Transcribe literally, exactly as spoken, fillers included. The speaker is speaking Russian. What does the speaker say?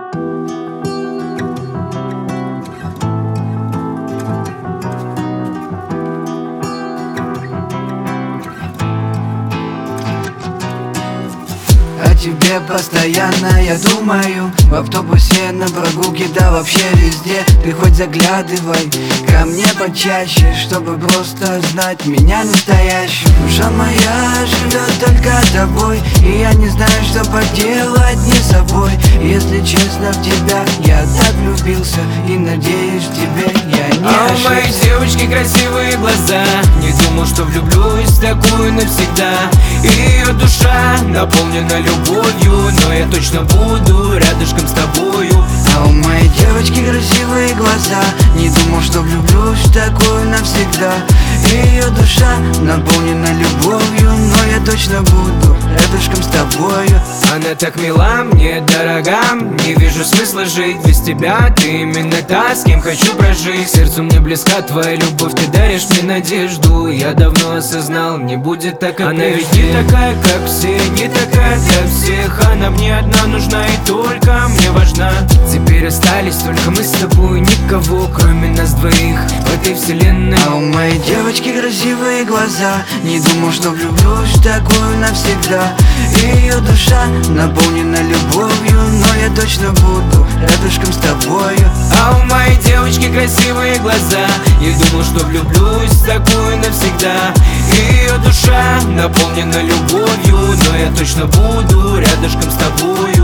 О тебе постоянно я думаю, в автобусе, на прогулке, да вообще везде. Ты хоть заглядывай ко мне почаще, чтобы просто знать меня настоящую. Душа моя живет только тобой, и я не знаю, что поделать не собой. Если честно, в тебя я так влюбился, и надеюсь, в тебе я не А ошибся. у моей девочки красивые глаза, не думал, что влюблюсь в такую навсегда. И ее душа наполнена любовью, но я точно буду рядышком с тобою. А у моей девочки красивые глаза, не думал, что влюблюсь в такую навсегда. И ее душа наполнена любовью, но я точно буду рядышком с тобою. Она так мила, мне дорога, не вижу смысла жить без тебя. Ты именно та, с кем хочу прожить. Сердцу мне близка твоя любовь, ты даришь мне надежду. Я давно осознал, не будет так, как она прежде. Ведь не такая, как все, не такая для всех. Она мне одна нужна и только мне важна. Теперь остались только мы с тобой, никого кроме нас двоих в этой вселенной. А у моей девочки красивые глаза, не думал, что влюблюсь в такую навсегда. И ее душа наполнена любовью, но я точно буду рядышком с тобою. А у моей девочки красивые глаза, я думал, что влюблюсь в такую навсегда. И ее душа наполнена любовью, но я точно буду рядышком с тобою.